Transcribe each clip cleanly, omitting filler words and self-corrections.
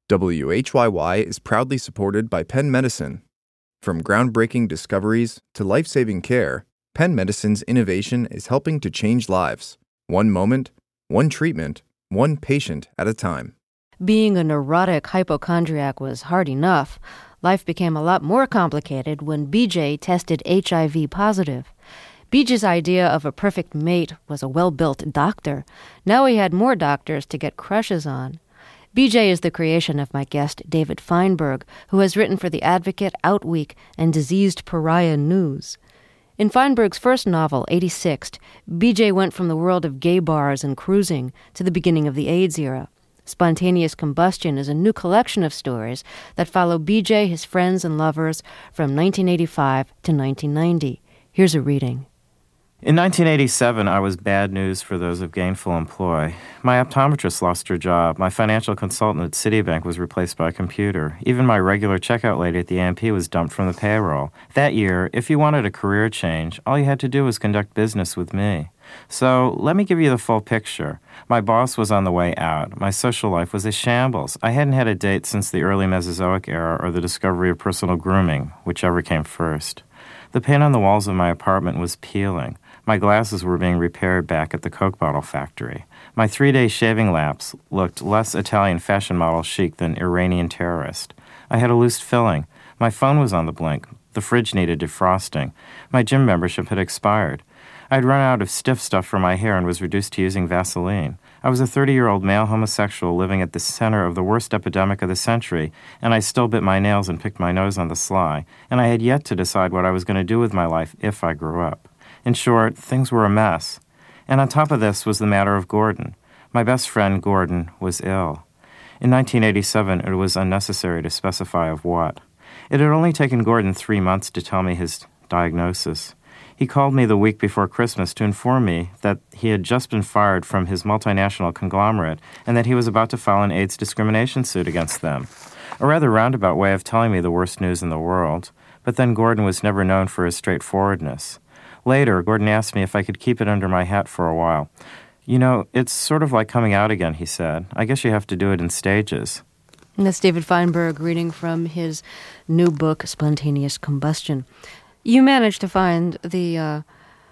WHYY is proudly supported by Penn Medicine. From groundbreaking discoveries to life-saving care, Penn Medicine's innovation is helping to change lives. One moment, one treatment, one patient at a time. Being a neurotic hypochondriac was hard enough. Life became a lot more complicated when BJ tested HIV positive. BJ's idea of a perfect mate was a well-built doctor. Now he had more doctors to get crushes on. BJ is the creation of my guest, David Feinberg, who has written for The Advocate, Outweek, and Diseased Pariah News. In Feinberg's first novel, 86th, BJ went from the world of gay bars and cruising to the beginning of the AIDS era. Spontaneous Combustion is a new collection of stories that follow BJ, his friends, and lovers from 1985 to 1990. Here's a reading. In 1987, I was bad news for those of gainful employ. My optometrist lost her job. My financial consultant at Citibank was replaced by a computer. Even my regular checkout lady at the AMP was dumped from the payroll. That year, if you wanted a career change, all you had to do was conduct business with me. So let me give you the full picture. My boss was on the way out. My social life was a shambles. I hadn't had a date since the early Mesozoic era or the discovery of personal grooming, whichever came first. The paint on the walls of my apartment was peeling. My glasses were being repaired back at the Coke bottle factory. My 3-day shaving lapse looked less Italian fashion model chic than Iranian terrorist. I had a loose filling. My phone was on the blink. The fridge needed defrosting. My gym membership had expired. I'd run out of stiff stuff for my hair and was reduced to using Vaseline. I was a 30-year-old male homosexual living at the center of the worst epidemic of the century, and I still bit my nails and picked my nose on the sly, and I had yet to decide what I was going to do with my life if I grew up. In short, things were a mess. And on top of this was the matter of Gordon. My best friend, Gordon, was ill. In 1987, it was unnecessary to specify of what. It had only taken Gordon 3 months to tell me his diagnosis. He called me the week before Christmas to inform me that he had just been fired from his multinational conglomerate and that he was about to file an AIDS discrimination suit against them. A rather roundabout way of telling me the worst news in the world, but then Gordon was never known for his straightforwardness. Later, Gordon asked me if I could keep it under my hat for a while. You know, it's sort of like coming out again, he said. I guess you have to do it in stages. And that's David Feinberg reading from his new book, Spontaneous Combustion. You managed to find the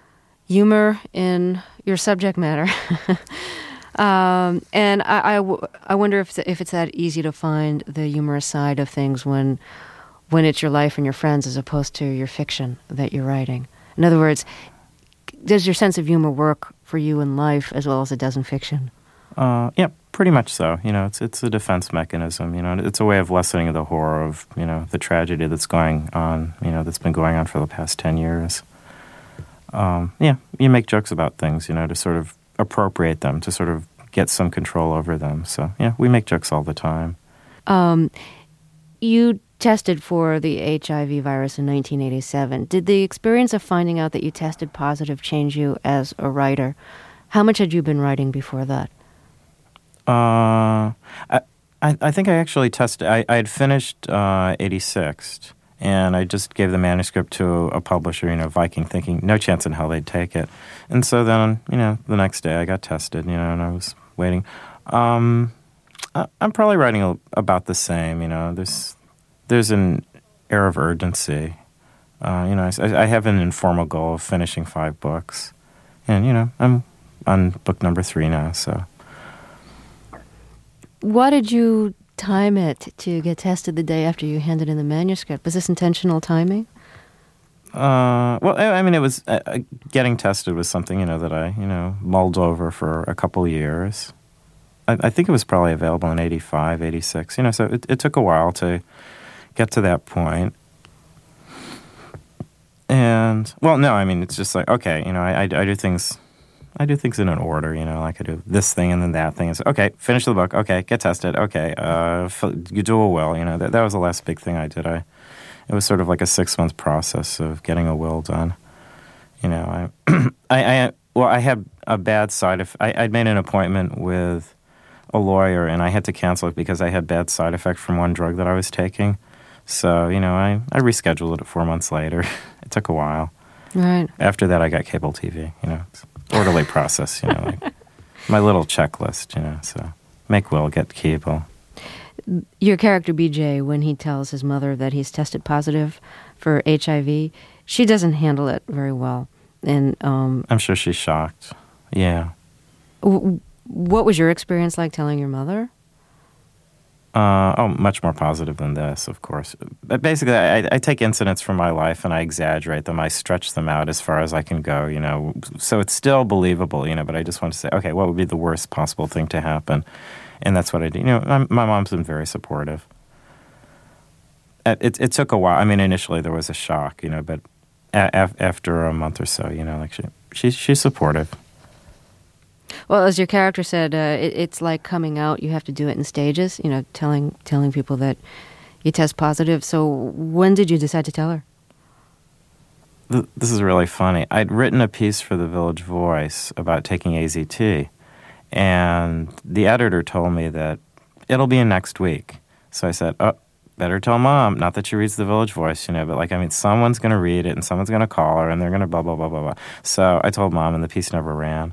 humor in your subject matter. And I wonder if it's that easy to find the humorous side of things when it's your life and your friends as opposed to your fiction that you're writing. In other words, does your sense of humor work for you in life as well as it does in fiction? Yeah, pretty much so. You know, it's a defense mechanism. You know, it's a way of lessening the horror of, you know, the tragedy that's going on, you know, that's been going on for the past 10 years. Yeah, you make jokes about things, you know, to sort of appropriate them, to sort of get some control over them. So, yeah, we make jokes all the time. You tested for the HIV virus in 1987. Did the experience of finding out that you tested positive change you as a writer? How much had you been writing before that? I think I actually tested. I had finished 86th, and I just gave the manuscript to a publisher, you know, Viking, thinking no chance in hell they'd take it. And so then, you know, the next day I got tested, you know, and I was waiting. I'm probably writing about the same, you know. There's an air of urgency. You know, I have an informal goal of finishing 5 books. And, you know, I'm on book number 3 now, so. Why did you time it to get tested the day after you handed in the manuscript? Was this intentional timing? Well, I mean, it was, getting tested was something, you know, that I, you know, mulled over for a couple years. I think it was probably available in 85, 86, you know, so it took a while to get to that point. And, well, no, I mean, it's just like, okay, you know, I do things in an order, you know, like I do this thing and then that thing. It's okay, finish the book, okay, get tested, okay, you do a will, you know, that was the last big thing I did. It was sort of like a 6-month process of getting a will done. You know, I had a bad side effect. I'd made an appointment with a lawyer and I had to cancel it because I had bad side effect from one drug that I was taking. So, you know, I rescheduled it 4 months later. It took a while. Right. After that, I got cable TV, you know. It's an orderly process, you know, like my little checklist, you know. So make will, get cable. Your character BJ, when he tells his mother that he's tested positive for HIV, she doesn't handle it very well. And I'm sure she's shocked. Yeah. What was your experience like telling your mother? Much more positive than this, of course. But basically, I take incidents from my life and I exaggerate them. I stretch them out as far as I can go, So it's still believable, but I just want to say, okay, what would be the worst possible thing to happen? And that's what I do. My mom's been very supportive. It took a while. I mean, initially there was a shock, but after a month or so, she's supportive. Well, as your character said, it's like coming out. You have to do it in stages, telling people that you test positive. So when did you decide to tell her? This is really funny. I'd written a piece for the Village Voice about taking AZT, and the editor told me that it'll be in next week. So I said, better tell Mom. Not that she reads the Village Voice, but someone's going to read it and someone's going to call her and they're going to blah, blah, blah, blah, blah. So I told Mom and the piece never ran.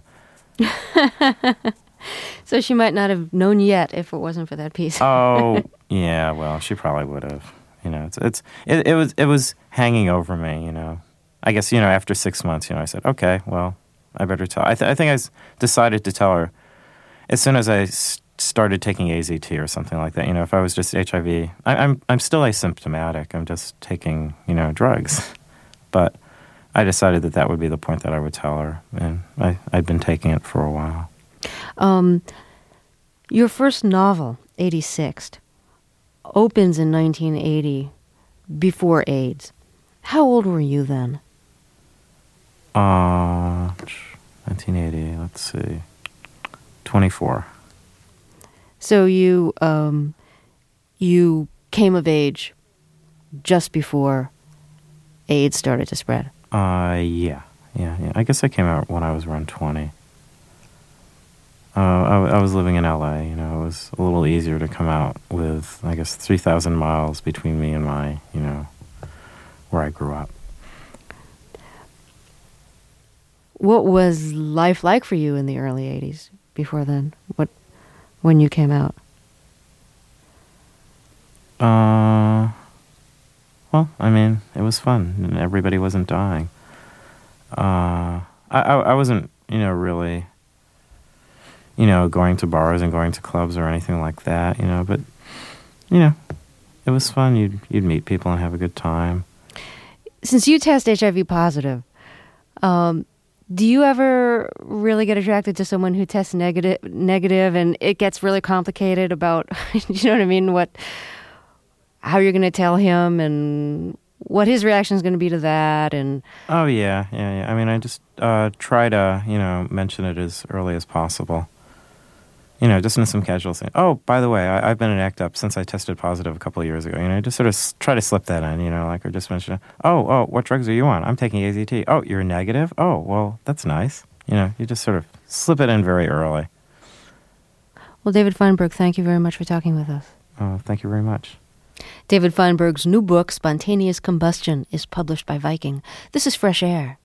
So she might not have known yet if it wasn't for that piece. Oh, yeah, well, she probably would have. It was hanging over me, I guess, after 6 months, I said, okay, well, I better tell. I think I decided to tell her as soon as I started taking AZT or something like that. If I was just HIV, I'm still asymptomatic. I'm just taking, drugs. But I decided that would be the point that I would tell her, and I'd been taking it for a while. Your first novel, 86, opens in 1980, before AIDS. How old were you then? 1980, let's see, 24. So you came of age just before AIDS started to spread? Yeah. I guess I came out when I was around 20. I was living in LA, it was a little easier to come out with, I guess, 3,000 miles between me and my, where I grew up. What was life like for you in the early 80s before then? When you came out? Well, I mean, it was fun, and everybody wasn't dying. I wasn't, really, going to bars and going to clubs or anything like that, but, it was fun. You'd meet people and have a good time. Since you test HIV positive, do you ever really get attracted to someone who tests negative and it gets really complicated about, you know what I mean, how you're going to tell him and what his reaction is going to be to that? And oh, yeah. I mean, I just try to, mention it as early as possible. Just in some casual thing. Oh, by the way, I've been in ACT UP since I tested positive a couple of years ago. Just sort of try to slip that in, or just mention it. Oh, what drugs are you on? I'm taking AZT. Oh, you're negative? Oh, well, that's nice. You just sort of slip it in very early. Well, David Feinberg, thank you very much for talking with us. Oh, thank you very much. David Feinberg's new book, Spontaneous Combustion, is published by Viking. This is Fresh Air.